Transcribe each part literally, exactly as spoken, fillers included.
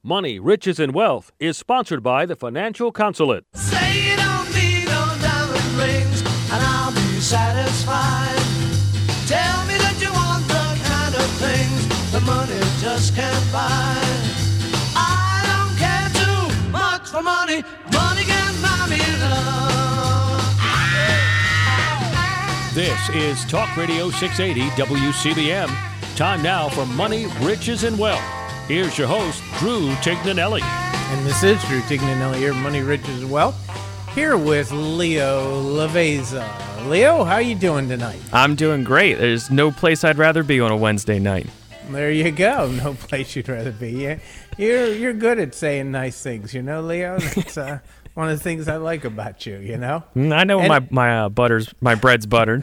Money, Riches, and Wealth is sponsored by the Financial Consulate. Say you don't need no diamond rings, and I'll be satisfied. Tell me that you want the kind of things the money just can't buy. I don't care too much for money. Money can buy me love. This is Talk Radio six eighty W C B M. Time now for Money, Riches, and Wealth. Here's your host, Drew Tignanelli. And this is Drew Tignanelli here, Money, Riches, and Wealth, here with Leo Laveza. Leo, how you doing tonight? I'm doing great. There's no place I'd rather be on a Wednesday night. There you go. No place you'd rather be. Yeah, you're you're good at saying nice things, you know, Leo. That's uh, one of the things I like about you, you know. I know and, my my uh, butter's my bread's buttered.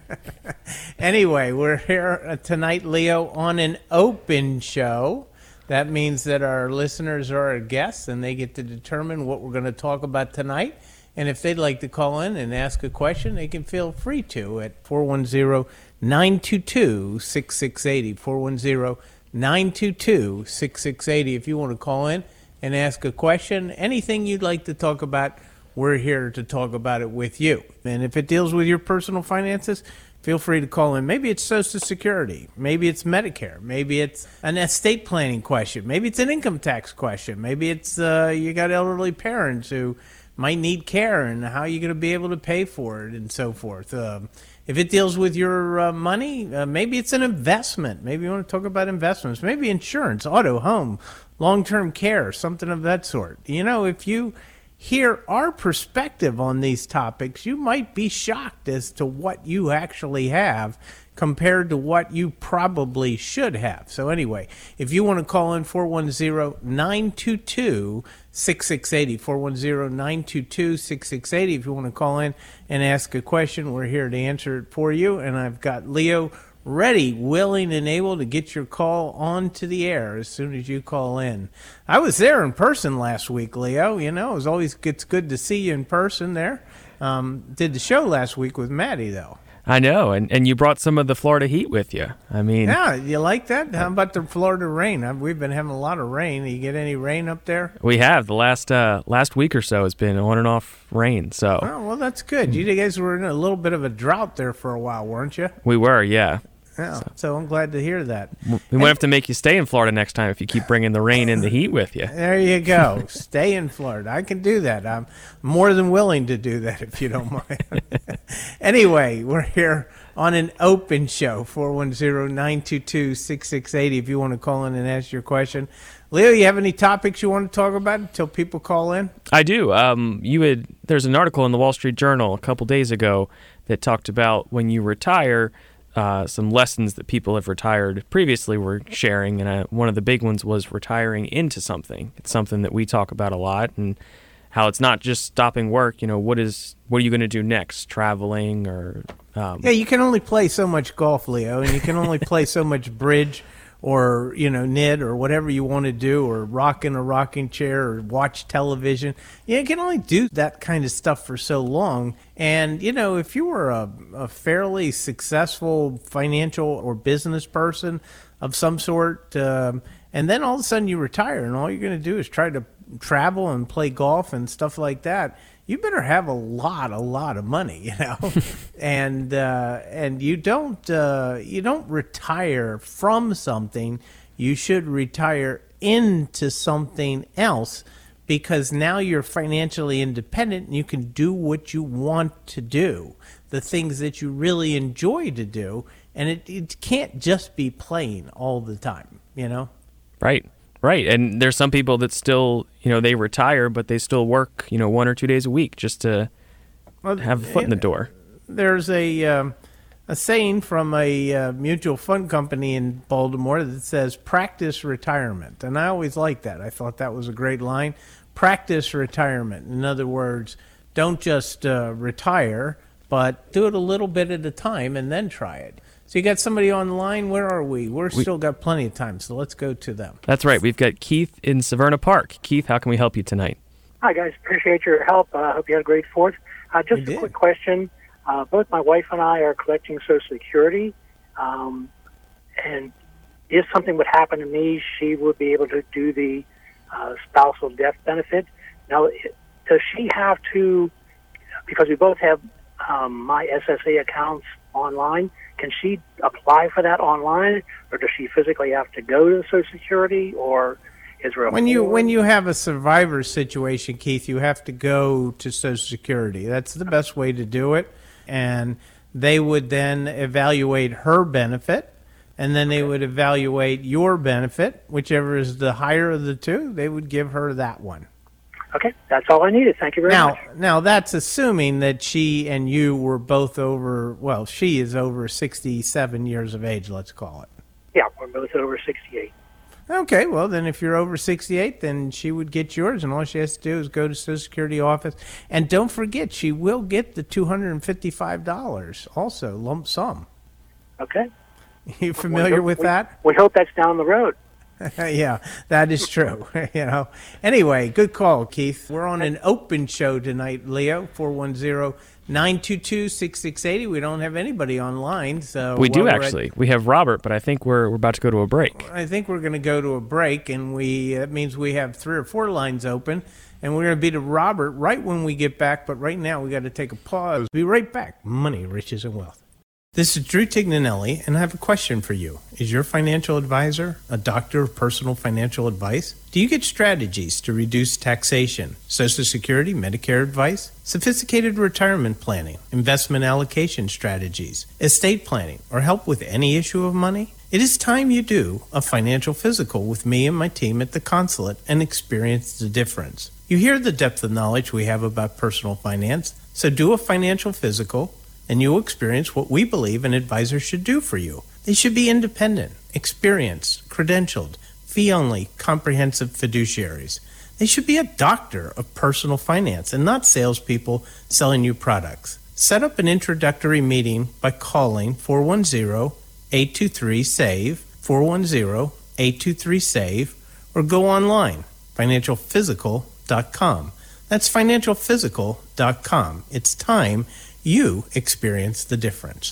Anyway, we're here uh, tonight, Leo, on an open show. That means that our listeners are our guests, and they get to determine what we're going to talk about tonight. And if they'd like to call in and ask a question, they can feel free to at four one zero, nine two two, six six eight zero, four one zero, nine two two, six six eight zero. If you want to call in and ask a question, anything you'd like to talk about, we're here to talk about it with you. And if it deals with your personal finances, feel free to call in. Maybe it's Social Security. Maybe it's Medicare. Maybe it's an estate planning question. Maybe it's an income tax question. Maybe it's uh, you got elderly parents who might need care and how you're going to be able to pay for it and so forth. Um, if it deals with your uh, money, uh, maybe it's an investment. Maybe you want to talk about investments. Maybe insurance, auto, home, long-term care, something of that sort. You know, if you hear our perspective on these topics, you might be shocked as to what you actually have compared to what you probably should have. So anyway, if you want to call in four one zero, nine two two, six six eight zero, four one zero, nine two two, six six eight zero, if you want to call in and ask a question, we're here to answer it for you. And I've got Leo ready, willing, and able to get your call onto the air as soon as you call in. I was there in person last week, Leo. You know, it was always it's good to see you in person there. Um, did the show last week with Maddie, though. I know, and, and you brought some of the Florida heat with you. I mean, yeah, you like that? How about the Florida rain? We've been having a lot of rain. You get any rain up there? We have. The last uh, last week or so has been on and off rain. So, oh, well, that's good. You guys were in a little bit of a drought there for a while, weren't you? We were, yeah. Yeah, so, so I'm glad to hear that. We might have to make you stay in Florida next time if you keep bringing the rain and the heat with you. There you go. Stay in Florida. I can do that. I'm more than willing to do that if you don't mind. Anyway, we're here on an open show, four one zero, nine two two, six six eight zero if you want to call in and ask your question. Leo, you have any topics you want to talk about until people call in? I do. Um, you had There's an article in the Wall Street Journal a couple days ago that talked about when you retire, Uh, some lessons that people have retired previously were sharing, and uh, one of the big ones was retiring into something. It's something that we talk about a lot, and how it's not just stopping work. You know, what is what are you going to do next? Traveling or um, yeah, you can only play so much golf, Leo, and you can only play so much bridge, or you know, knit, or whatever you want to do, or rock in a rocking chair, or watch television. You can only do that kind of stuff for so long. And, you know, if you were a, a fairly successful financial or business person of some sort, um, and then all of a sudden you retire and all you're going to do is try to travel and play golf and stuff like that, you better have a lot, a lot of money, you know, and uh, and you don't uh, you don't retire from something. You should retire into something else, because now you're financially independent and you can do what you want to do, the things that you really enjoy to do, and it, it can't just be playing all the time, you know? Right, right. And there's some people that still, you know, they retire, but they still work, you know, one or two days a week just to well, have a foot in the door. There's a, um, a saying from a uh, mutual fund company in Baltimore that says, practice retirement. And I always liked that. I thought that was a great line. Practice retirement. In other words, don't just uh, retire, but do it a little bit at a time and then try it. So you got somebody on the line. Where are we? We're we, still got plenty of time, so let's go to them. That's right. We've got Keith in Severna Park. Keith, how can we help you tonight? Hi, guys. Appreciate your help. I uh, hope you had a great Fourth. Uh, just we a did. quick question. Uh, both my wife and I are collecting Social Security, um, and if something would happen to me, she would be able to do the uh, spousal death benefit. Now, does she have to, because we both have um, my S S A accounts online, can she apply for that online, or does she physically have to go to Social Security, or is there a when you form? when you have a survivor situation, Keith, you have to go to Social Security. That's the best way to do it, and they would then evaluate her benefit, and then they would evaluate your benefit, whichever is the higher of the two. They would give her that one. Okay, that's all I needed. Thank you very now, much. Now, that's assuming that she and you were both over, well, she is over sixty-seven years of age, let's call it. Yeah, we're both over sixty-eight. Okay, well, then if you're over sixty-eight, then she would get yours, and all she has to do is go to Social Security office. And don't forget, she will get the two hundred fifty-five dollars also, lump sum. Okay. You familiar we, with we, that? We hope that's down the road. Yeah, that is true. You know. Anyway, good call, Keith. We're on an open show tonight, Leo, four one zero, nine two two, six six eight zero. We don't have anybody online. so We do, while we're actually. at- We have Robert, but I think we're, we're about to go to a break. I think we're going to go to a break, and we that means we have three or four lines open, and we're going to be to Robert right when we get back. But right now, we got to take a pause. Be right back. Money, Riches, and Wealth. This is Drew Tignanelli, and I have a question for you. Is your financial advisor a doctor of personal financial advice? Do you get strategies to reduce taxation, Social Security, Medicare advice, sophisticated retirement planning, investment allocation strategies, estate planning, or help with any issue of money? It is time you do a financial physical with me and my team at the consulate and experience the difference. You hear the depth of knowledge we have about personal finance, so do a financial physical and you'll experience what we believe an advisor should do for you. They should be independent, experienced, credentialed, fee-only, comprehensive fiduciaries. They should be a doctor of personal finance and not salespeople selling you products. Set up an introductory meeting by calling four one zero, eight two three, S A V E, four one zero, eight two three, S A V E, or go online, financial physical dot com. That's financial physical dot com. It's time you experience the difference.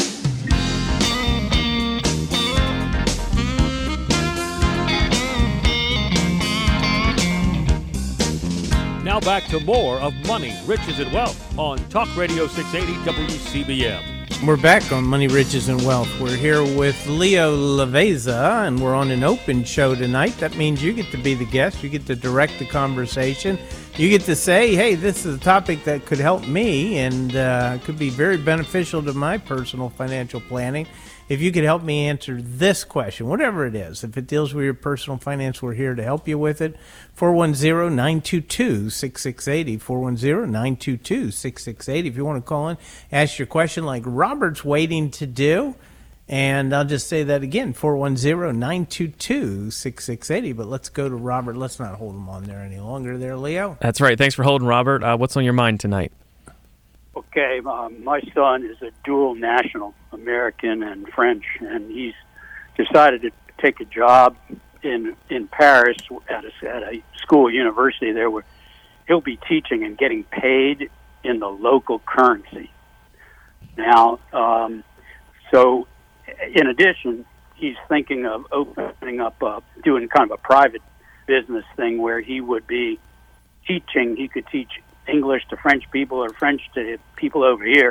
Now back to more of Money, Riches, and Wealth on Talk Radio six eighty W C B M. We're back on Money, Riches, and Wealth. We're here with Leo Laveza, and we're on an open show tonight. That means you get to be the guest. You get to direct the conversation. You get to say, hey, this is a topic that could help me and uh, could be very beneficial to my personal financial planning. If you could help me answer this question, whatever it is, if it deals with your personal finance, we're here to help you with it. four one zero, nine two two, six six eight zero, four one zero, nine two two, six six eight zero. If you want to call in, ask your question like Robert's waiting to do. And I'll just say that again, four one zero, nine two two, six six eight zero. But let's go to Robert. Let's not hold him on there any longer there, Leo. That's right. Thanks for holding, Robert. Uh, what's on your mind tonight? Okay, um, my son is a dual national, American and French, and he's decided to take a job in in Paris at a, at a school university there where he'll be teaching and getting paid in the local currency. Now, um, so in addition, he's thinking of opening up, a, doing kind of a private business thing where he would be teaching, he could teach English to French people or French to people over here.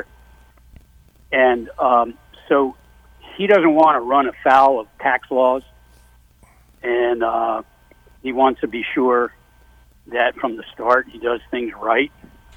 And um, so he doesn't want to run afoul of tax laws, and uh, he wants to be sure that from the start he does things right.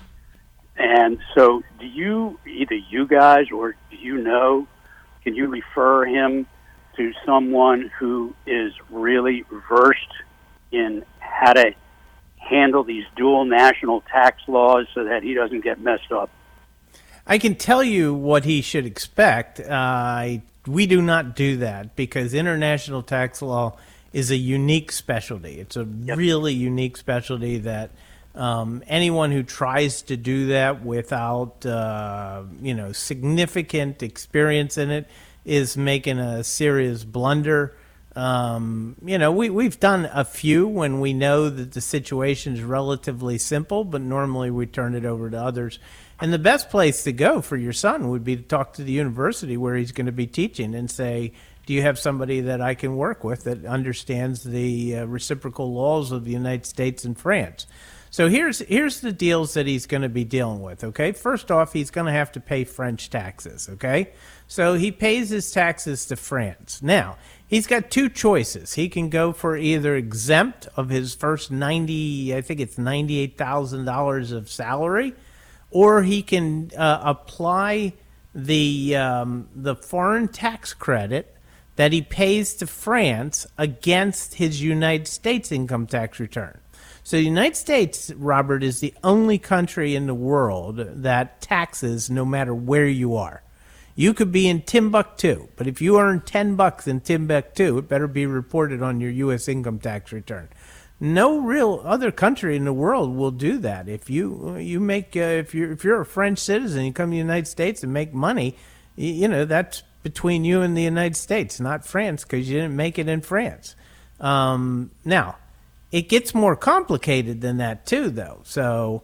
And so do you, either you guys or do you know, can you refer him to someone who is really versed in how to handle these dual national tax laws so that he doesn't get messed up? I can tell you what he should expect. Uh, I, we do not do that because international tax law is a unique specialty. It's a yep. really unique specialty that um, anyone who tries to do that without uh, you know significant experience in it is making a serious blunder. Um, you know, we, we've done a few when we know that the situation is relatively simple, but normally we turn it over to others. And the best place to go for your son would be to talk to the university where he's going to be teaching and say, do you have somebody that I can work with that understands the uh, reciprocal laws of the United States and France? So here's here's the deals that he's going to be dealing with, okay? First off, he's going to have to pay French taxes, okay? So he pays his taxes to France. Now, he's got two choices. He can go for either exempt of his first ninety, I think it's ninety-eight thousand dollars of salary, or he can uh, apply the um, the foreign tax credit that he pays to France against his United States income tax return. So the United States, Robert, is the only country in the world that taxes no matter where you are. You could be in Timbuktu, but if you earn ten bucks in Timbuktu, it better be reported on your U S income tax return. No real other country in the world will do that. If you you make uh, if you're if you're a French citizen, you come to the United States and make money, you, you know that's between you and the United States, not France, because you didn't make it in France. Um, now. It gets more complicated than that too, though. So,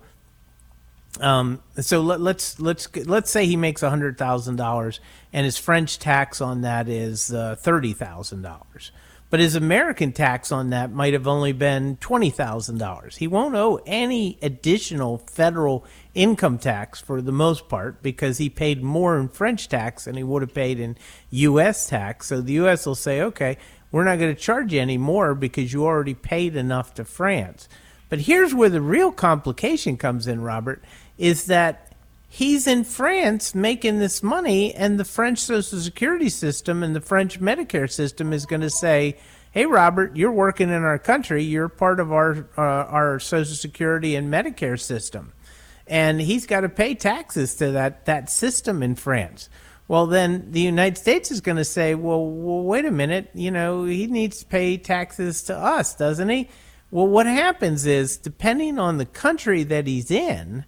um, so let, let's let's let's say he makes a hundred thousand dollars, and his French tax on that is uh, thirty thousand dollars, but his American tax on that might have only been twenty thousand dollars. He won't owe any additional federal income tax for the most part because he paid more in French tax than he would have paid in U S tax. So the U S will say, okay, we're not going to charge you any more because you already paid enough to France. But here's where the real complication comes in, Robert, is that he's in France making this money, and the French Social Security system and the French Medicare system is going to say, hey, Robert, you're working in our country. You're part of our uh, our Social Security and Medicare system. And he's got to pay taxes to that, that system in France. Well, then the United States is going to say, well, well, wait a minute, you know, he needs to pay taxes to us, doesn't he? Well, what happens is, depending on the country that he's in,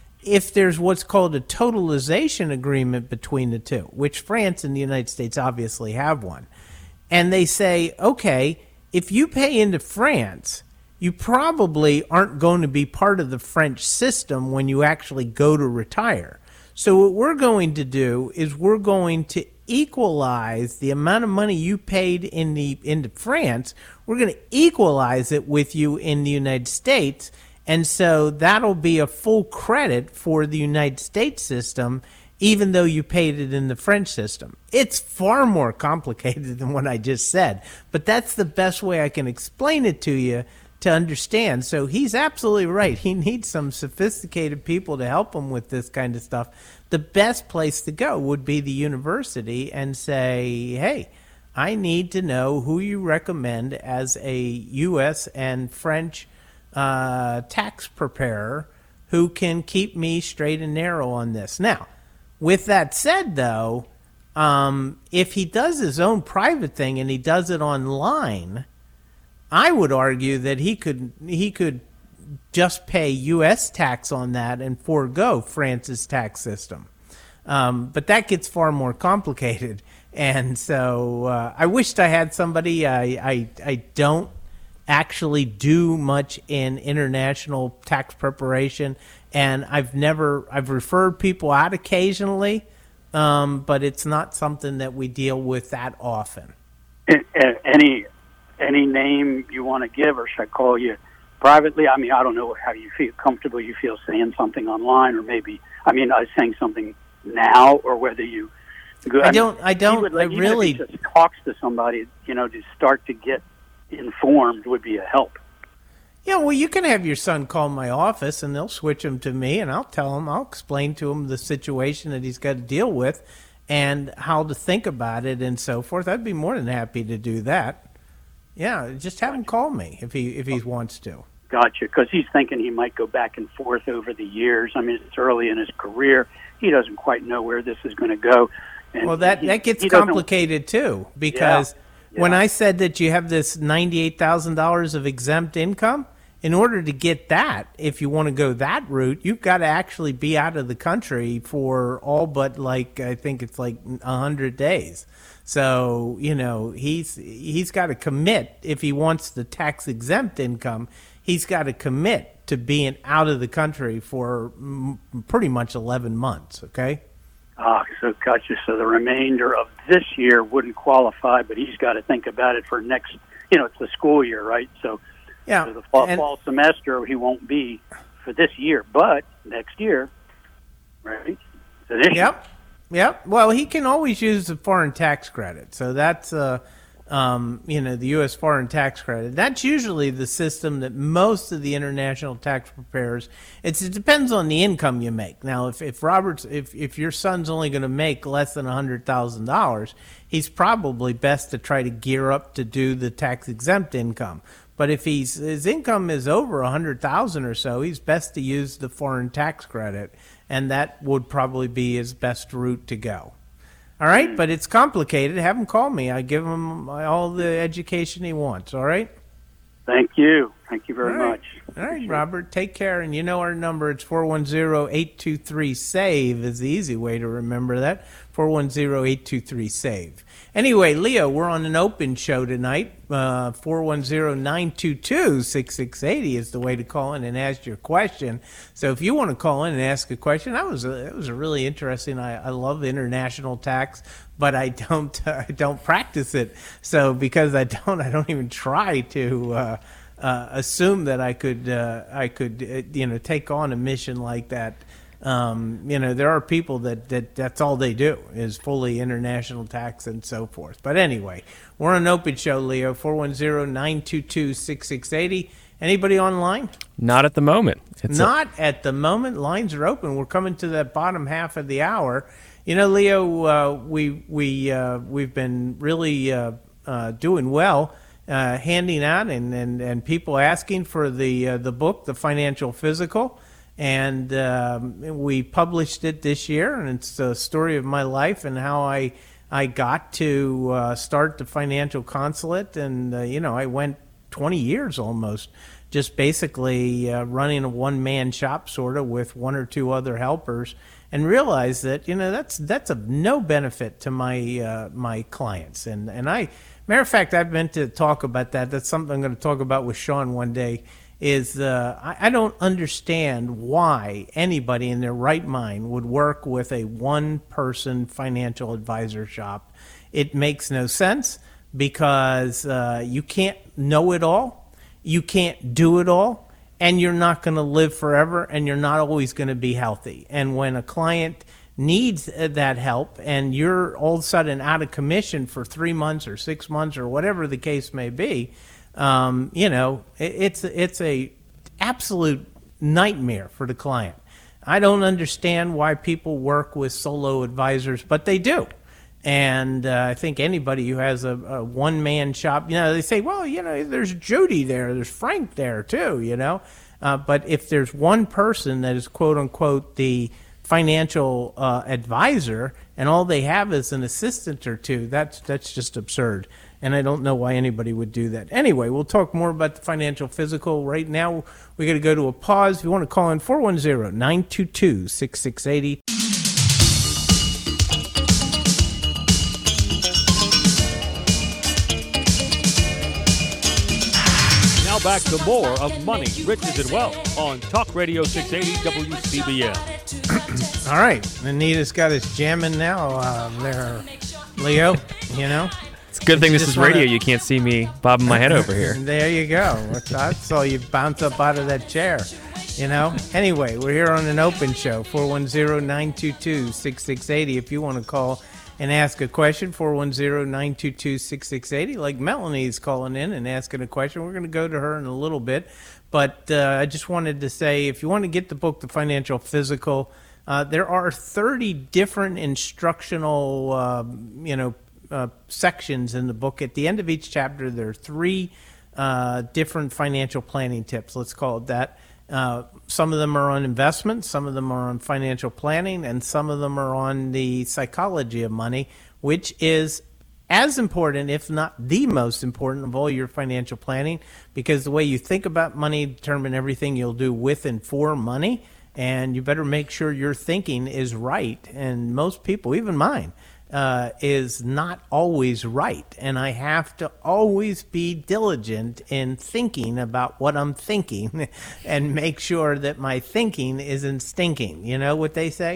if there's what's called a totalization agreement between the two, which France and the United States obviously have one, and they say, okay, if you pay into France, you probably aren't going to be part of the French system when you actually go to retire. So what we're going to do is we're going to equalize the amount of money you paid in the into France. We're going to equalize it with you in the United States, and so that'll be a full credit for the United States system, even though you paid it in the French system. It's far more complicated than what I just said, but that's the best way I can explain it to you to understand. So he's absolutely right. He needs some sophisticated people to help him with this kind of stuff. The best place to go would be the university and say, hey, I need to know who you recommend as a U S and French uh, tax preparer who can keep me straight and narrow on this. Now, with that said, though, um, if he does his own private thing and he does it online, I would argue that he could he could just pay U S tax on that and forego France's tax system. Um, but that gets far more complicated. And so uh, I wished I had somebody. I, I, I don't actually do much in international tax preparation. And I've never, I've referred people out occasionally, um, but it's not something that we deal with that often. Any any name you want to give, or should I call you privately? I mean, I don't know how you feel comfortable you feel saying something online, or maybe, I mean, I was saying something now, or whether you. Go, I, I don't. Mean, I don't. Would, like, I really. If he just talks to somebody, you know, to start to get informed would be a help. Yeah, well, you can have your son call my office, and they'll switch him to me, and I'll tell him, I'll explain to him the situation that he's got to deal with, and how to think about it, and so forth. I'd be more than happy to do that. Yeah, just have him call me if he if he wants to. Gotcha, because he's thinking he might go back and forth over the years. I mean, it's early in his career. He doesn't quite know where this is going to go. And well, that, he, that gets complicated, too, because yeah, yeah. when I said that you have this ninety-eight thousand dollars of exempt income, in order to get that, if you want to go that route, you've got to actually be out of the country for all but, like, I think it's like one hundred days. So, you know, he's he's got to commit. If he wants the tax-exempt income, he's got to commit to being out of the country for m- pretty much eleven months, okay? Ah, so gotcha. So the remainder of this year wouldn't qualify, but he's got to think about it for next, you know, it's the school year, right? So Yeah. for the fall, and- fall semester, he won't be for this year, but next year, right? It's an issue. Yep. Yep. Well, he can always use the foreign tax credit. So that's, uh, um, you know, the U S foreign tax credit. That's usually the system that most of the international tax preparers, it's, it depends on the income you make. Now, if, if Robert's, if, if your son's only going to make less than one hundred thousand dollars, he's probably best to try to gear up to do the tax exempt income. But if he's, his income is over one hundred thousand dollars or so, he's best to use the foreign tax credit, and that would probably be his best route to go. All right, but it's complicated. Have him call me. I give him all the education he wants, all right? Thank you. Thank you very All right. much. All right, Robert, take care. And you know our number. It's four one zero, eight two three, SAVE is the easy way to remember that, four one zero, eight two three, SAVE. Anyway, Leo, we're on an open show tonight. Uh, four one zero, nine two two, six six eight zero is the way to call in and ask your question. So if you want to call in and ask a question, that was a, that was a really interesting. I, I love international tax, but I don't uh, I don't practice it. So because I don't, I don't even try to uh, uh, assume that I could uh, I could uh, you know take on a mission like that. Um, you know, there are people that, that that's all they do is fully international tax and so forth. But anyway, we're on an open show, Leo, four one zero, nine two two, six six eight zero. Anybody online? Not at the moment. It's a- Not at the moment. Lines are open. We're coming to that bottom half of the hour. You know, Leo, uh, we, we, uh, we've been really uh, uh, doing well. Uh, handing out and, and, and people asking for the uh, the book, The Financial Physical. And um, we published it this year, and it's the story of my life and how I I got to uh, start the Financial Consulate. And, uh, you know, I went twenty years almost just basically uh, running a one-man shop sort of with one or two other helpers, and realized that, you know, that's that's of no benefit to my uh, my clients. And, and I, matter of fact, I've meant to talk about that. That's something I'm going to talk about with Sean one day. Is uh, I, I don't understand why anybody in their right mind would work with a one-person financial advisor shop. It makes no sense because uh, you can't know it all, you can't do it all, and you're not going to live forever, and you're not always going to be healthy. And when a client needs that help and you're all of a sudden out of commission for three months or six months or whatever the case may be, Um, you know, it, it's it's a absolute nightmare for the client. I don't understand why people work with solo advisors, but they do. And uh, I think anybody who has a, a one-man shop, you know, they say, well, you know, there's Jody there, there's Frank there too, you know. Uh, but if there's one person that is quote unquote the financial uh, advisor, and all they have is an assistant or two, that's that's just absurd. And I don't know why anybody would do that. Anyway, we'll talk more about the Financial Physical. Right now, we're going to go to a pause. If you want to call in, four one zero, nine two two, six six eight zero. Now back to more of Money, Riches, and Wealth on Talk Radio six eighty W C B M. All right. Anita's got us jamming now uh, there, Leo, you know. It's a good thing You this just is radio. wanna- You can't see me bobbing my head over here. There you go. I saw you bounce up out of that chair, you know. Anyway, we're here on an open show, four one zero, nine two two, six six eight zero. If you want to call and ask a question, four one zero, nine two two, six six eight zero. Like Melanie's calling in and asking a question. We're going to go to her in a little bit. But uh, I just wanted to say, if you want to get the book, The Financial Physical, uh, there are thirty different instructional, uh, you know, Uh, sections in the book. At the end of each chapter, there are three uh, different financial planning tips. Let's call it that. Uh, some of them are on investments, some of them are on financial planning, and some of them are on the psychology of money, which is as important, if not the most important, of all your financial planning, because the way you think about money determine everything you'll do with and for money, and you better make sure your thinking is right. And most people, even mine, Uh, is not always right, and I have to always be diligent in thinking about what I'm thinking and make sure that my thinking isn't stinking. You know what they say?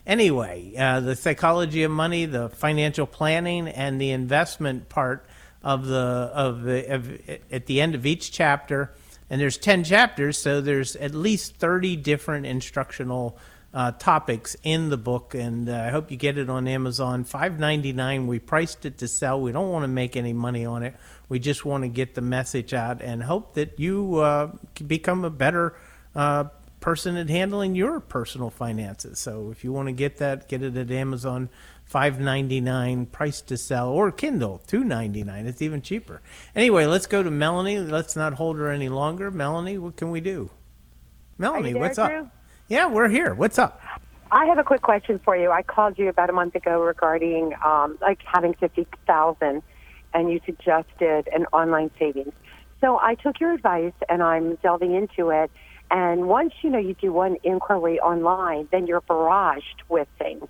Anyway, uh, the psychology of money, the financial planning, and the investment part of the of the of, at the end of each chapter. And there's ten chapters, so there's at least thirty different instructional uh, topics in the book. And uh, I hope you get it on Amazon. five ninety-nine. We priced it to sell. We don't want to make any money on it. We just want to get the message out and hope that you uh, can become a better uh, person at handling your personal finances. So if you want to get that, get it at Amazon. five ninety-nine, price to sell, or Kindle, two ninety-nine. It's even cheaper. Anyway, let's go to Melanie. Let's not hold her any longer. Melanie, what can we do? Melanie, there, what's Drew? up? Yeah, we're here. What's up? I have a quick question for you. I called you about a month ago regarding um, like having fifty thousand, and you suggested an online savings. So I took your advice, and I'm delving into it. And once you know you do one inquiry online, then you're barraged with things.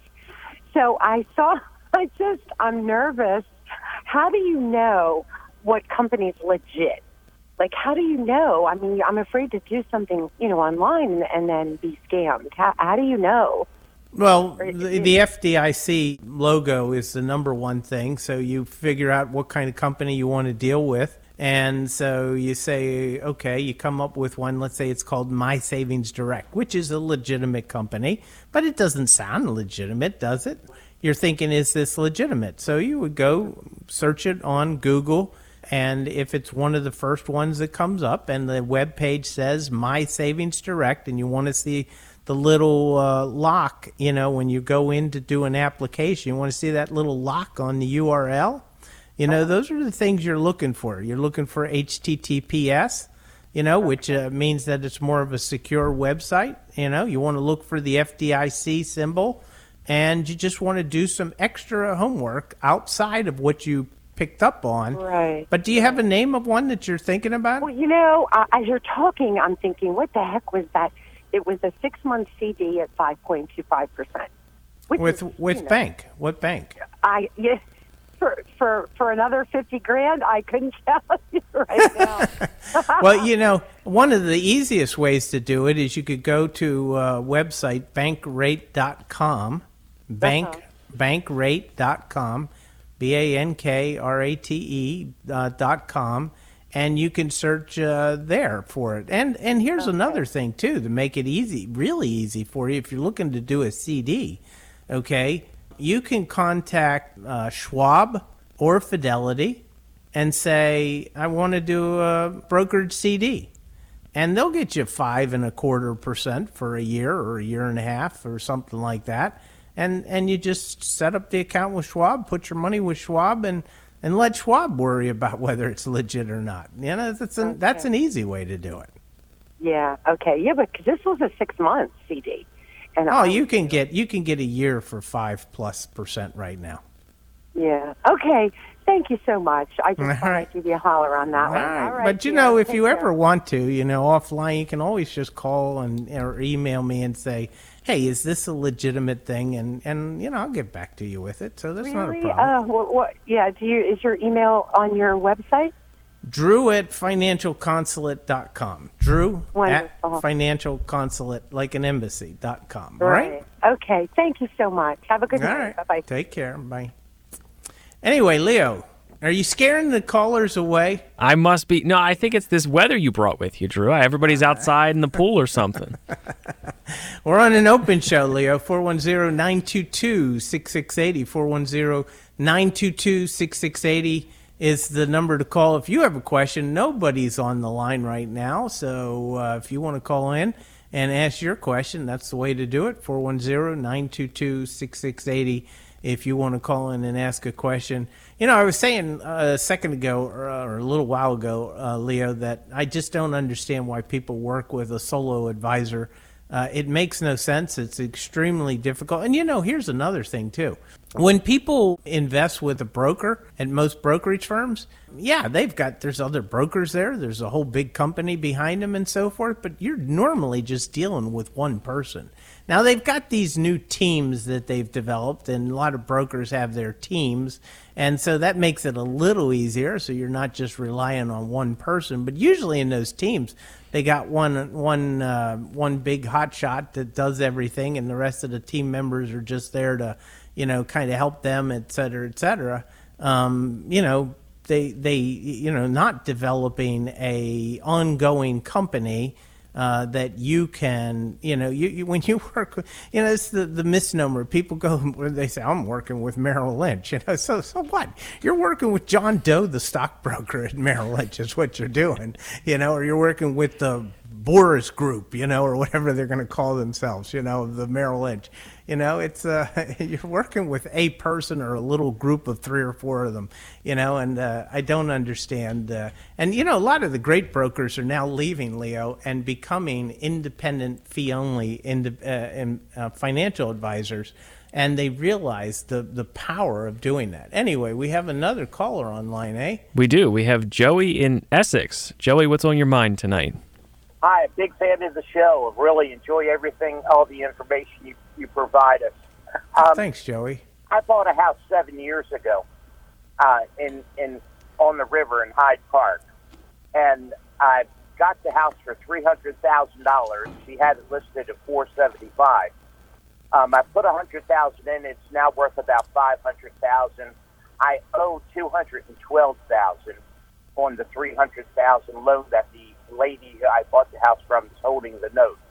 So I saw, I just, I'm nervous. How do you know what company's legit? Like, how do you know? I mean, I'm afraid to do something, you know, online and, and then be scammed. How, how do you know? Well, the, the F D I C logo is the number one thing. So you figure out what kind of company you want to deal with. And so you say, okay, you come up with one. Let's say it's called My Savings Direct, which is a legitimate company, but it doesn't sound legitimate, does it? You're thinking, is this legitimate? So you would go search it on Google. And if it's one of the first ones that comes up and the web page says My Savings Direct, and you want to see the little uh, lock, you know, when you go in to do an application, you want to see that little lock on the U R L. You know, those are the things you're looking for. You're looking for H T T P S, you know, which uh, means that it's more of a secure website. You know, you want to look for the F D I C symbol, and you just want to do some extra homework outside of what you picked up on. Right. But do you have a name of one that you're thinking about? Well, you know, uh, as you're talking, I'm thinking, what the heck was that? It was a six-month C D at five point two five percent. With with you know, bank? What bank? I yes. For, for for another fifty grand, I couldn't tell you right now. Well, you know, one of the easiest ways to do it is you could go to a website, bankrate dot com, bank, Uh-huh. bankrate dot com, B A N K R A T E uh, dot com, and you can search uh, there for it. And and here's Okay. another thing, too, to make it easy, really easy for you if you're looking to do a C D, okay? You can contact uh, Schwab or Fidelity and say, I want to do a brokered C D. And they'll get you five and a quarter percent for a year or a year and a half or something like that. And and you just set up the account with Schwab, put your money with Schwab, and, and let Schwab worry about whether it's legit or not. You know, that's an, Okay. that's an easy way to do it. Yeah, okay. Yeah, but 'cause this was a six-month C D. And Oh, I, you can get you can get a year for five plus percent right now. Yeah. Okay. Thank you so much. I just All thought right. I'd give you a holler on that All one. right. All right. But you dear. know, if Take you care. ever want to, you know, offline, you can always just call and or email me and say, "Hey, is this a legitimate thing?" And and you know, I'll get back to you with it. So that's not a Really? problem. Uh, what, what? Yeah. Do you? Is your email on your website? Drew at financial consulate dot com. Drew Wonderful. at financial consulate, like an embassy, dot com. All right. Okay. Thank you so much. Have a good All night. right. Bye bye. Take care. Bye. Anyway, Leo, are you scaring the callers away? I must be. No, I think it's this weather you brought with you, Drew. Everybody's outside in the pool or something. We're on an open show, Leo. four one zero, nine two two, six six eight zero. four one zero, nine two two, six six eight zero is the number to call if you have a question. Nobody's on the line right now, so uh, if you want to call in and ask your question, that's the way to do it. four one zero, nine two two, six six eight zero if you want to call in and ask a question. You know, I was saying uh, a second ago or, or a little while ago, uh, Leo, that I just don't understand why people work with a solo advisor. Uh, it makes no sense. It's extremely difficult. And, you know, here's another thing, too. When people invest with a broker at most brokerage firms, yeah, they've got, there's other brokers there. There's a whole big company behind them and so forth. But you're normally just dealing with one person. Now, they've got these new teams that they've developed, and a lot of brokers have their teams. And so that makes it a little easier. So you're not just relying on one person. But usually in those teams, they got one one uh, one big hot shot that does everything, and the rest of the team members are just there to, you know, kind of help them, et cetera, et cetera. Um, you know, they they you know not developing a ongoing company. Uh, that you can, you know, you, you when you work, with, you know, it's the, the misnomer. People go where they say, I'm working with Merrill Lynch, you know, so so what? You're working with John Doe, the stockbroker at Merrill Lynch, is what you're doing, you know, or you're working with the Boris Group, you know, or whatever they're going to call themselves, you know, the Merrill Lynch. You know, it's uh, you're working with a person or a little group of three or four of them, you know, and uh, I don't understand. Uh, and, you know, a lot of the great brokers are now leaving, Leo, and becoming independent fee-only ind- uh, in, uh, financial advisors, and they realize the, the power of doing that. Anyway, we have another caller online, eh? We do. We have Joey in Essex. Joey, what's on your mind tonight? Hi, big fan of the show. Really enjoy everything, all the information you, you provide us. Um, Thanks, Joey. I bought a house seven years ago uh, in in on the river in Hyde Park, and I got the house for three hundred thousand dollars. She had it listed at four seventy five. Um, I put a hundred thousand in. It's now worth about five hundred thousand. I owe two hundred and twelve thousand on the three hundred thousand loan that the lady who I bought the house from is holding the note.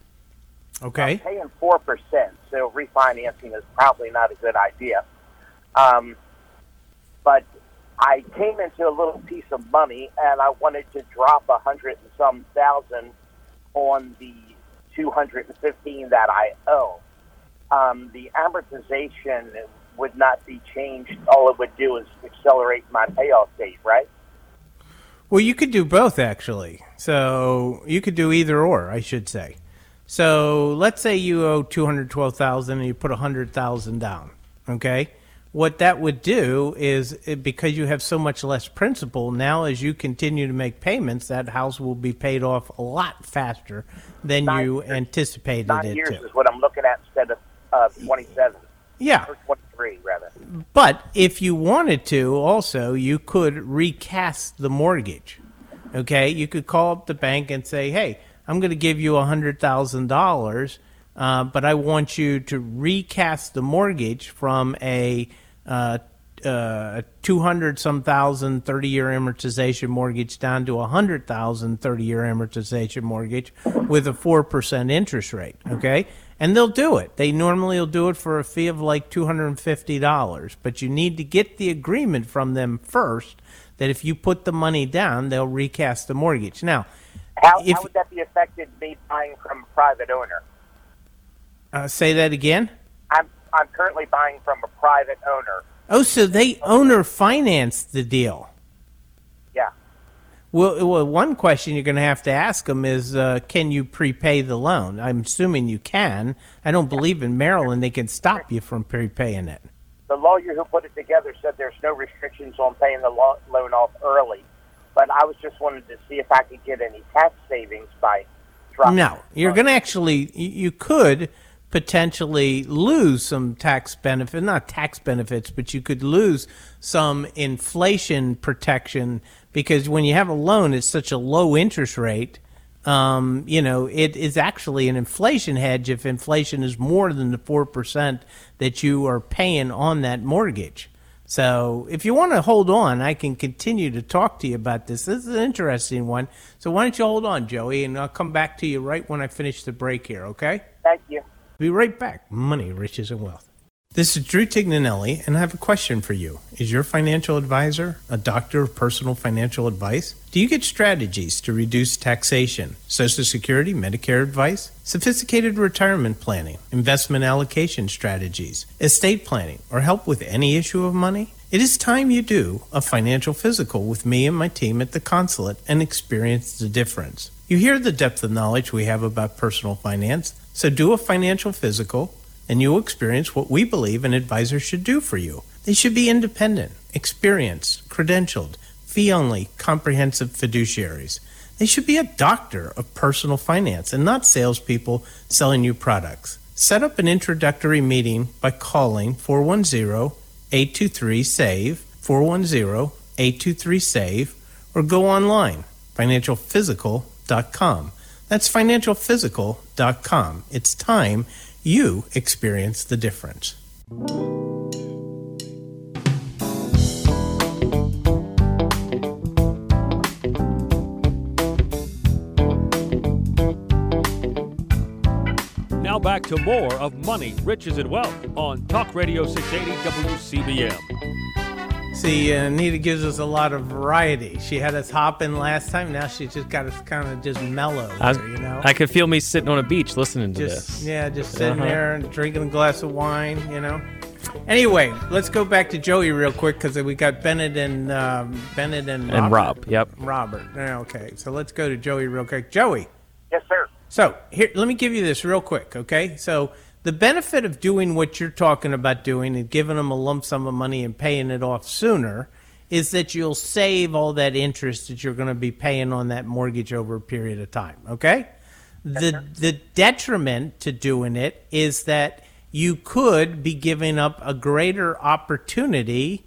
Okay. I'm paying four percent, so refinancing is probably not a good idea. Um, but I came into a little piece of money, and I wanted to drop a hundred and some thousand on the two hundred and fifteen that I owe. Um, the amortization would not be changed. All it would do is accelerate my payoff date, right? Well, you could do both, actually. So you could do either or, I should say. So let's say you owe two hundred twelve thousand dollars and you put one hundred thousand dollars down, okay? What that would do is, it, because you have so much less principal, now as you continue to make payments, that house will be paid off a lot faster than Nine you years. anticipated Nine it years to. is what I'm looking at instead of uh, twenty-seven. Yeah. Or twenty-three, rather. But if you wanted to, also, you could recast the mortgage. Okay? You could call up the bank and say, hey, I'm going to give you one hundred thousand dollars, uh, but I want you to recast the mortgage from a uh, uh, two hundred some thousand thirty-year amortization mortgage down to a one hundred thousand thirty-year amortization mortgage with a four percent interest rate. Okay? And they'll do it. They normally will do it for a fee of like two hundred fifty dollars. But you need to get the agreement from them first that if you put the money down, they'll recast the mortgage. Now, How, if, how would that be affected me buying from a private owner? uh, say that again? I'm I'm currently buying from a private owner. Oh, so they owner financed the deal. Yeah. Well, well, one question you're going to have to ask them is, uh, can you prepay the loan? I'm assuming you can. I don't believe in Maryland they can stop you from prepaying it. The lawyer who put it together said there's no restrictions on paying the lo- loan off early. But I was just wanting to see if I could get any tax savings by dropping. No, you're going to actually, you could potentially lose some tax benefit, not tax benefits, but you could lose some inflation protection because when you have a loan, it's such a low interest rate. Um, you know, it is actually an inflation hedge if inflation is more than the four percent that you are paying on that mortgage. So if you want to hold on, I can continue to talk to you about this. This is an interesting one. So why don't you hold on, Joey, and I'll come back to you right when I finish the break here, okay? Thank you. Be right back. Money, Riches, and Wealth. This is Drew Tignanelli, and I have a question for you. Is your financial advisor a doctor of personal financial advice? Do you get strategies to reduce taxation, Social Security, Medicare advice, sophisticated retirement planning, investment allocation strategies, estate planning, or help with any issue of money? It is time you do a financial physical with me and my team at the consulate and experience the difference. You hear the depth of knowledge we have about personal finance, so do a financial physical and you'll experience what we believe an advisor should do for you. They should be independent, experienced, credentialed, fee-only, comprehensive fiduciaries. They should be a doctor of personal finance and not salespeople selling you products. Set up an introductory meeting by calling four one zero, eight two three, S A V E, four one zero, eight two three, S A V E, or go online, financial physical dot com. That's financial physical dot com. It's time you experience the difference. Now back to more of Money, Riches, and Wealth on Talk Radio six eighty W C B M. See, uh, Anita gives us a lot of variety. She had us hopping last time. Now she's just got us kind of just mellow, I, here, you know? I could feel me sitting on a beach listening to just, this. Yeah, just sitting Uh-huh. there and drinking a glass of wine, you know? Anyway, let's go back to Joey real quick because we got Bennett and um, Bennett and, And Robert. Rob, yep. Robert. Yeah, okay, so let's go to Joey real quick. Joey. Yes, sir. So here, let me give you this real quick, okay? So the benefit of doing what you're talking about doing and giving them a lump sum of money and paying it off sooner is that you'll save all that interest that you're going to be paying on that mortgage over a period of time, okay? The the detriment to doing it is that you could be giving up a greater opportunity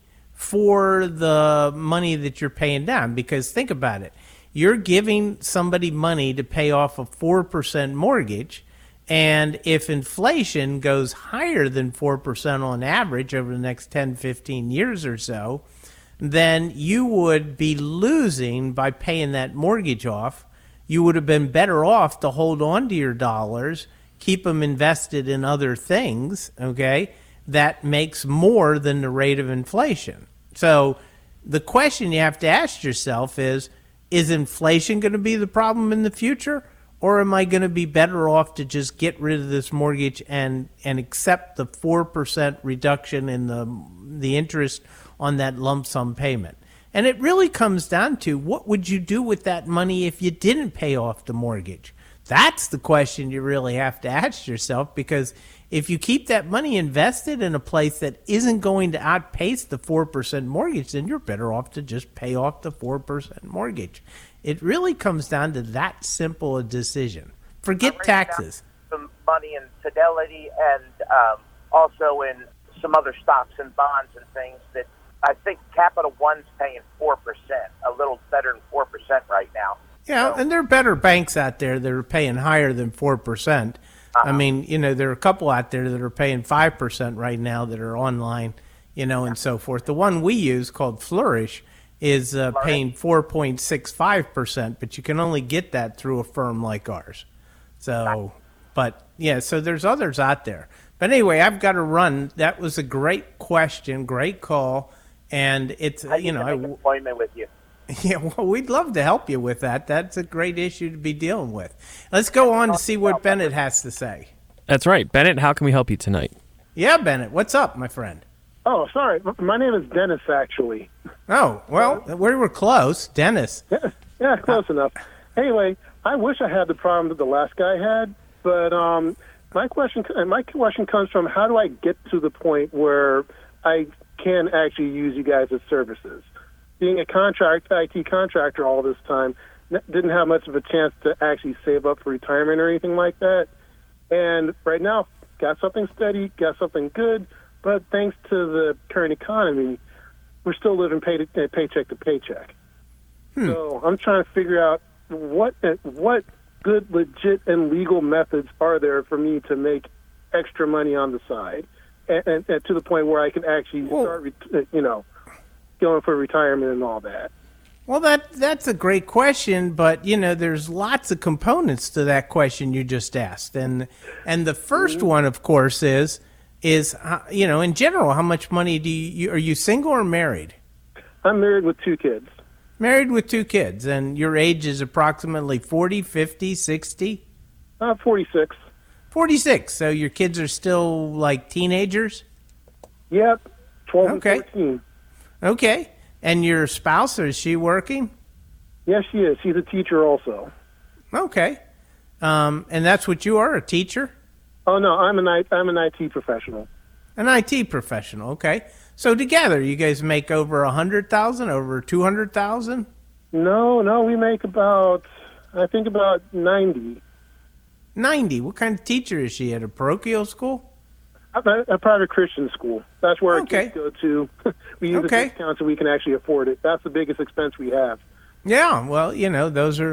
for the money that you're paying down, because think about it. You're giving somebody money to pay off a four percent mortgage, and if inflation goes higher than four percent on average over the next ten, fifteen years or so, then you would be losing by paying that mortgage off. You would have been better off to hold on to your dollars, keep them invested in other things, okay, that makes more than the rate of inflation. So the question you have to ask yourself is, is inflation going to be the problem in the future, or am I going to be better off to just get rid of this mortgage and, and accept the four percent reduction in the the interest on that lump sum payment? And it really comes down to, what would you do with that money if you didn't pay off the mortgage? That's the question you really have to ask yourself, because if you keep that money invested in a place that isn't going to outpace the four percent mortgage, then you're better off to just pay off the four percent mortgage. It really comes down to that simple a decision. Forget taxes. Some money in Fidelity and um, also in some other stocks and bonds and things that I think Capital One's paying four percent, a little better than four percent right now. Yeah, So- and there are better banks out there that are paying higher than four percent. I mean, you know, there are a couple out there that are paying five percent right now that are online, you know, and so forth. The one we use, called Flourish, is uh, paying four point six five percent, but you can only get that through a firm like ours. So, but, yeah, so there's others out there. But anyway, I've got to run. That was a great question, great call, and it's, I you need know, to make I, an appointment with you. yeah, well, we'd love to help you with that. That's a great issue to be dealing with. Let's go on to see what Bennett has to say. That's right. Bennett, how can we help you tonight? Yeah, Bennett, what's up, my friend? Oh, sorry. M- My name is Dennis, actually. Oh, well, we were close. Dennis. Yeah, yeah, close enough. Anyway, I wish I had the problem that the last guy had, but um, my question, my question comes from, how do I get to the point where I can actually use you guys' services? Being a contract I T contractor all this time, n- didn't have much of a chance to actually save up for retirement or anything like that. And right now, got something steady, got something good, but thanks to the current economy, we're still living pay to, uh, paycheck to paycheck. Hmm. So I'm trying to figure out what uh, what good, legit, and legal methods are there for me to make extra money on the side, and, and, and to the point where I can actually Well, start, re- uh, you know, going for retirement and all that. Well, that that's a great question, but you know, there's lots of components to that question you just asked, and and the first one, of course, is is uh, you know, in general, how much money do you, you are you single or married? I'm married with two kids. Married with two kids, and your age is approximately forty, fifty, sixty? Uh, forty-six. forty-six. So your kids are still like teenagers? Yep, twelve Okay. and fourteen. Okay. And your spouse, is she working? Yes, she is. She's a teacher also. Okay. Um, and that's what you are, a teacher? Oh no, I'm an I, I'm an I T professional. An I T professional, okay. So together, you guys make over a hundred thousand, over two hundred thousand? No, no, we make about I think about ninety. Ninety. What kind of teacher is she at a parochial school? A, a private Christian school. That's where our Okay. kids go to. We use Okay. a discount so we can actually afford it. That's the biggest expense we have. Yeah, well, you know, those are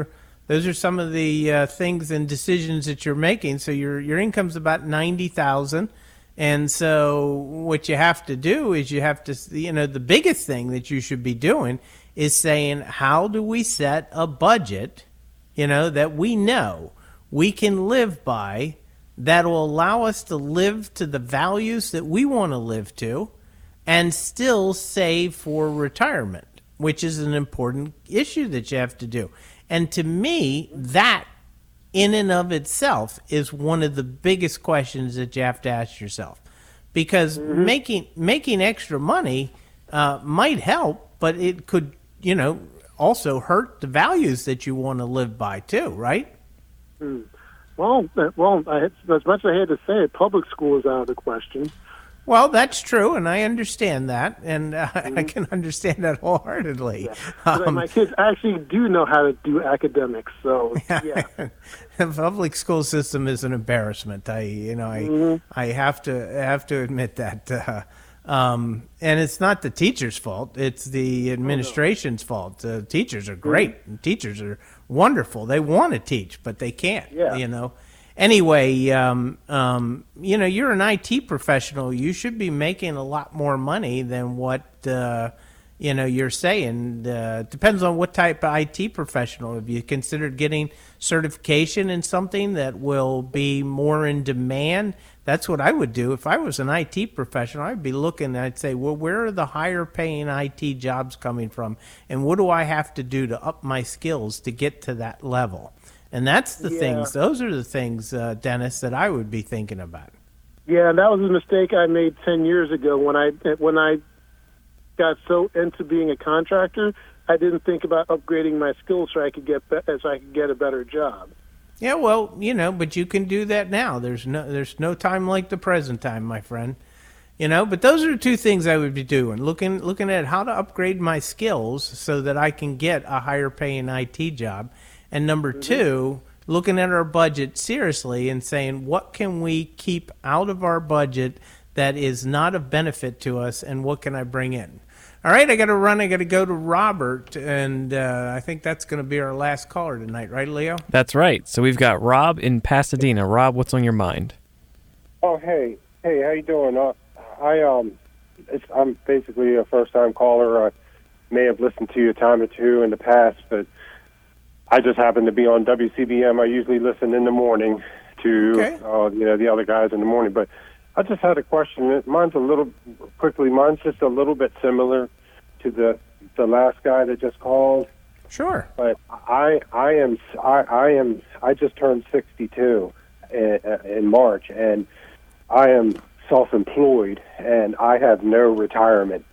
Those are some of the uh, things and decisions that you're making. So your your income's about ninety thousand, and so what you have to do is you have to, you know, the biggest thing that you should be doing is saying, how do we set a budget, you know, that we know we can live by, that will allow us to live to the values that we want to live to, and still save for retirement, which is an important issue that you have to do. And to me, that in and of itself is one of the biggest questions that you have to ask yourself. Because mm-hmm. making making extra money uh, might help, but it could, you know, also hurt the values that you want to live by too, right? Mm. Well, well, I, as much as I had to say it, public school is out of the question. Well, that's true, and I understand that, and uh, mm-hmm. I can understand that wholeheartedly. Yeah. Um, my kids actually do know how to do academics, so yeah. The public school system is an embarrassment. I, you know, I, mm-hmm. I have to have to admit that, uh, um, and it's not the teachers' fault; it's the administration's oh, no. fault. Uh, teachers are great; mm-hmm. teachers are wonderful. They want to teach, but they can't. Yeah. You know. Anyway, um, um, you know, you're an I T professional. You should be making a lot more money than what, uh, you know, you're saying. Uh, depends on what type of I T professional. Have you considered getting certification in something that will be more in demand? That's what I would do. If I was an I T professional, I'd be looking, I'd say, well, where are the higher paying I T jobs coming from? And what do I have to do to up my skills to get to that level? And that's the yeah. things, those are the things, uh, Dennis, that I would be thinking about. Yeah, that was a mistake I made ten years ago when I when I got so into being a contractor. I didn't think about upgrading my skills so I could get be- so I could get a better job. Yeah, well, you know, but you can do that now. There's no there's no time like the present time, my friend. You know, but those are the two things I would be doing, looking looking at how to upgrade my skills so that I can get a higher paying I T job. And number mm-hmm. two, looking at our budget seriously and saying, what can we keep out of our budget that is not of benefit to us, and what can I bring in? All right, I got to run. I got to go to Robert, and uh, I think that's going to be our last caller tonight, right, Leo? That's right. So we've got Rob in Pasadena. Rob, what's on your mind? Oh, hey. Hey, how you doing? Uh, I, um, it's, I'm basically a first-time caller. I may have listened to you a time or two in the past, but I just happen to be on W C B M. I usually listen in the morning to okay. uh, you know the other guys in the morning. But I just had a question. Mine's a little quickly. Mine's just a little bit similar to the the last guy that just called. Sure. But I I am I, I am I just turned sixty-two in, in March, and I am self-employed, and I have no retirement.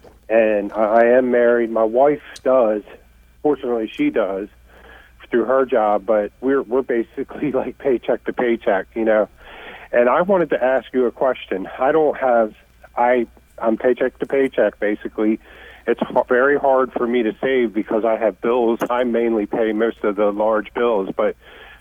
And I am married. My wife does. Fortunately, she does through her job, but we're we're basically like paycheck to paycheck, you know. And I wanted to ask you a question. I don't have I I'm paycheck to paycheck basically. It's very hard for me to save because I have bills. I mainly pay most of the large bills, but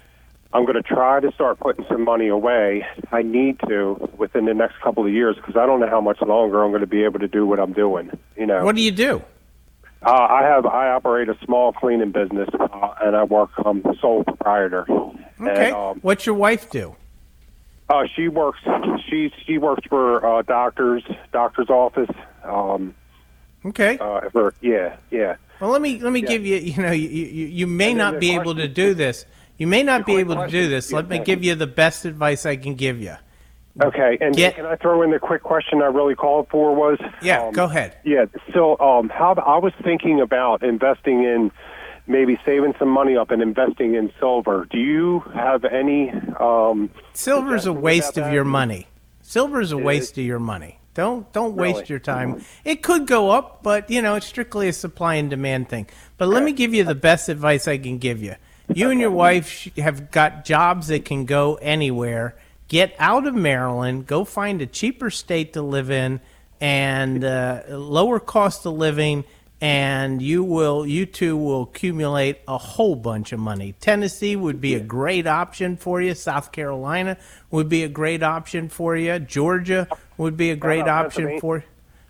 I'm going to try to start putting some money away. I need to within the next couple of years because I don't know how much longer I'm going to be able to do what I'm doing, you know. What do you do? Uh, I have I operate a small cleaning business, uh, and I work um sole proprietor. Okay. And, um, What's your wife do? Uh, she works. She she works for uh, doctors, doctor's office. Um, okay. Uh, for, yeah, yeah. Well, let me let me yeah. give you. You know, you you, you may and not be question, able to do this. You may not be able question. to do this. Let me give you the best advice I can give you. Okay, and Get, can I throw in the quick question I really called for was? Yeah, um, go ahead. Yeah, so um, how I was thinking about investing in, maybe saving some money up and investing in silver. Do you have any? Um, Silver's a waste of that? your money. Silver's a It waste is. of your money. Don't don't Really? waste your time. It could go up, but you know it's strictly a supply and demand thing. But let me give you the best advice I can give you. You and your wife have got jobs that can go anywhere. Get out of Maryland, go find a cheaper state to live in and uh, lower cost of living, and you will, you two will accumulate a whole bunch of money. Tennessee would be a great option for you. South Carolina would be a great option for you. Georgia would be a great option for you.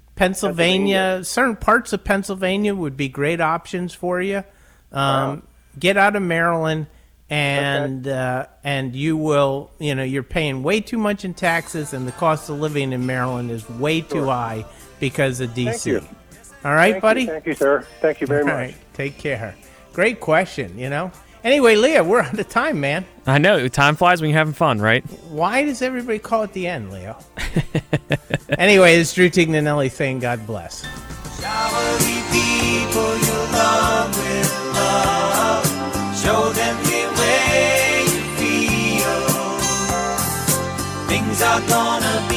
Pennsylvania, Pennsylvania, certain parts of Pennsylvania would be great options for you. Um, get out of Maryland, and okay. uh, and you will, you know, you're paying way too much in taxes, and the cost of living in Maryland is way too sure. high because of D C. Thank you. All right, Thank buddy? You. Thank you, sir. Thank you very All much. Right. Take care. Great question, you know. Anyway, Leah, we're out of time, man. I know. Time flies when you're having fun, right? Why does everybody call it the end, Leo? Anyway, it's Drew Tignanelli saying God bless. Showery people you love with love. Show them the way you feel. Things are gonna be